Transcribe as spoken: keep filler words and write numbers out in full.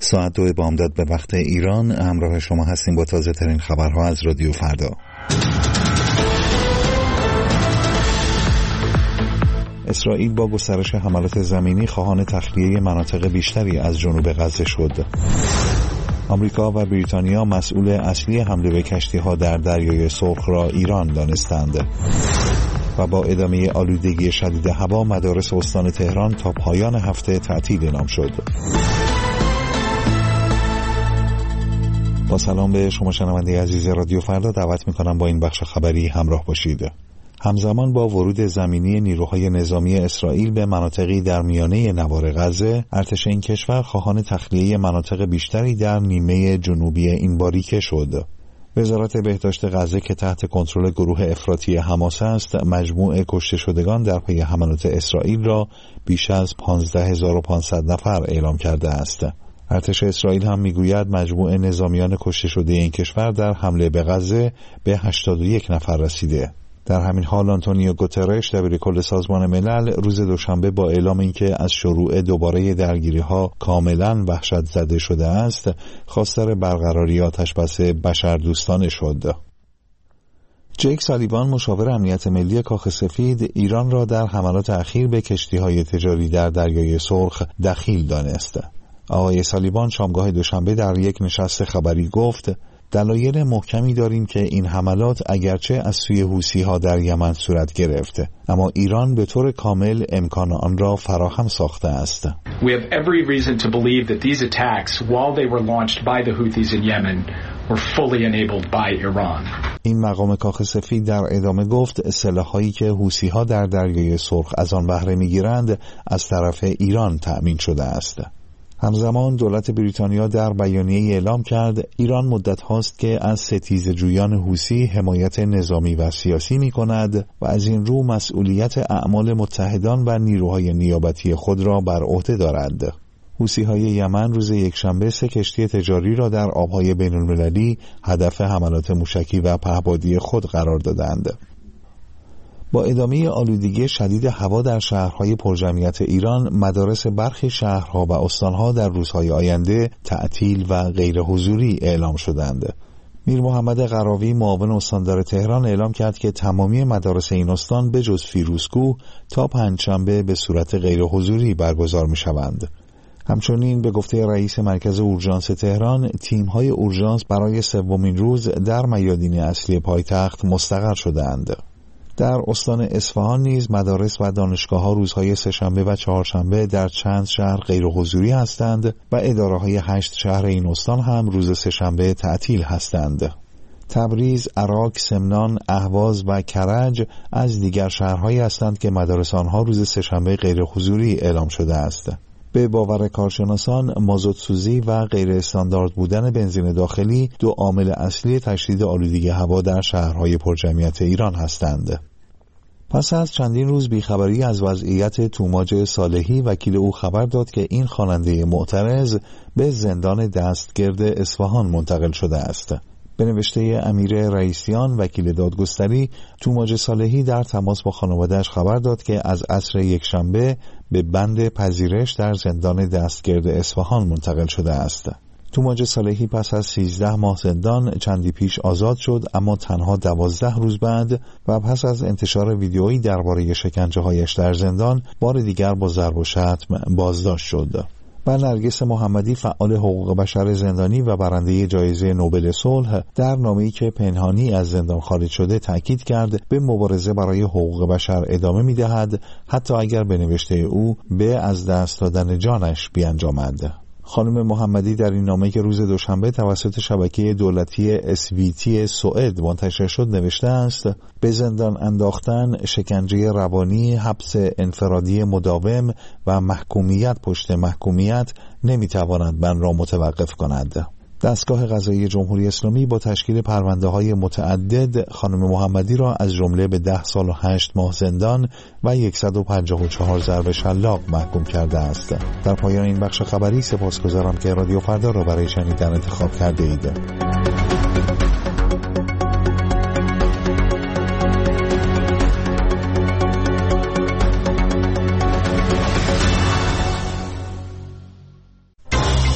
ساعت دو بامداد به وقت ایران همراه شما هستیم با تازه ترین خبرها از رادیو فردا. اسرائیل با گسترش حملات زمینی خواهان تخلیه مناطق بیشتری از جنوب غزه شد. آمریکا و بریتانیا مسئول اصلی حمله به کشتی‌ها در دریای سرخ را ایران دانستند. و با ادامه آلودگی شدید هوا مدارس استان تهران تا پایان هفته تعطیل اعلام شد. با سلام به شما شنونده عزیز رادیو فردا، دعوت می‌کنم با این بخش خبری همراه باشید. همزمان با ورود زمینی نیروهای نظامی اسرائیل به مناطقی در میانه نوار غزه، ارتش این کشور خواهان تخلیه مناطق بیشتری در نیمه جنوبی این باریکه شد. وزارت بهداشت غزه که تحت کنترل گروه افراطی حماس است، مجموع کشته شدگان در پی حملات اسرائیل را بیش از پانزده هزار و پانصد نفر اعلام کرده است. ارتش اسرائیل هم میگوید مجموع نظامیان کشته شده این کشور در حمله به غزه به هشتاد و یک نفر رسیده. در همین حال آنتونیو گوترش دبیرکل سازمان ملل روز دوشنبه با اعلام اینکه از شروع دوباره درگیری‌ها کاملاً وحشت زده شده است، خواستار برقراری آتشبس بشردوستانه شد. جیک سالیوان مشاور امنیت ملی کاخ سفید ایران را در حملات اخیر به کشتی‌های تجاری در دریای سرخ دخیل دانست. آقای سالیوان شامگاه دوشنبه در یک نشست خبری گفت: دلایل محکمی داریم که این حملات اگرچه از سوی حوثی‌ها در یمن صورت گرفته، اما ایران به طور کامل امکان آن را فراهم ساخته است. We have every reason to believe that these attacks, while they were launched by the Houthis in Yemen, were fully enabled by Iran. این مقام کاخ سفید در ادامه گفت سلاح‌هایی که حوثی‌ها در دریای سرخ از آن بهره می‌گیرند از طرف ایران تأمین شده است. همزمان دولت بریتانیا در بیانیه‌ای اعلام کرد ایران مدت هاست که از ستیزجویان حوثی حمایت نظامی و سیاسی می کند و از این رو مسئولیت اعمال متحدان و نیروهای نیابتی خود را بر عهده دارد. حوثی‌های یمن روز یکشنبه سه کشتی تجاری را در آبهای بین‌المللی هدف حملات موشکی و پهپادی خود قرار دادند. با ادامه آلودگی شدید هوا در شهرهای پرجمعیت ایران، مدارس برخی شهرها و استانها در روزهای آینده تعطیل و غیر حضوری اعلام شدند. میر محمد قراوی معاون استاندار تهران اعلام کرد که تمامی مدارس این استان به جز فیروزکوه تا پنجشنبه به صورت غیر حضوری برگزار می شوند. همچنین به گفته رئیس مرکز اورژانس تهران، تیم‌های اورژانس برای سومین روز در میادین اصلی پایتخت مستقر شده‌اند. در استان اصفهان نیز مدارس و دانشگاه‌ها روزهای سه‌شنبه و چهارشنبه در چند شهر غیر حضوری هستند و اداره‌های هشت شهر این استان هم روز سه‌شنبه تعطیل هستند. تبریز، عراق، سمنان، اهواز و کرج از دیگر شهرهایی هستند که مدارس آنها روز سه‌شنبه غیر حضوری اعلام شده است. به باور کارشناسان، مازوت سوزی و غیر استاندارد بودن بنزین داخلی دو عامل اصلی تشدید آلودگی هوا در شهرهای پرجمعیت ایران هستند. پس از چندین روز بیخبری از وضعیت توماج صالحی، وکیل او خبر داد که این خواننده معترض به زندان دستگرد اصفهان منتقل شده است. به نوشته امیر رئیسیان، وکیل دادگستری، توماج صالحی در تماس با خانواده‌اش خبر داد که از عصر یکشنبه به بند پذیرش در زندان دستگرد اصفهان منتقل شده است. توماج صالحی پس از سیزده ماه زندان چندی پیش آزاد شد، اما تنها دوازده روز بعد و پس از انتشار ویدیویی درباره شکنجه‌هایش در زندان بار دیگر با ضرب و شتم بازداشت شد. و نرگس محمدی، فعال حقوق بشر زندانی و برنده جایزه نوبل صلح، در نامه‌ای که پنهانی از زندان خارج شده تاکید کرد به مبارزه برای حقوق بشر ادامه می‌دهد، حتی اگر به نوشته او به از دست دادن جانش بیانجامد. خانم محمدی در این نامه که روز دوشنبه توسط شبکه دولتی اس وی تی سوئد منتشر شد نوشته است: به زندان انداختن، شکنجه روانی، حبس انفرادی مداوم و محکومیت پشت محکومیت نمیتواند من را متوقف کند. دستگاه قضایی جمهوری اسلامی با تشکیل پرونده‌های متعدد خانم محمدی را از جمله به ده سال و هشت ماه زندان و صد و پنجاه و چهار ضرب شلاق محکوم کرده است. در پایان این بخش خبری سپاسگزارم که رادیو فردا را برای شنیدن انتخاب کرده اید.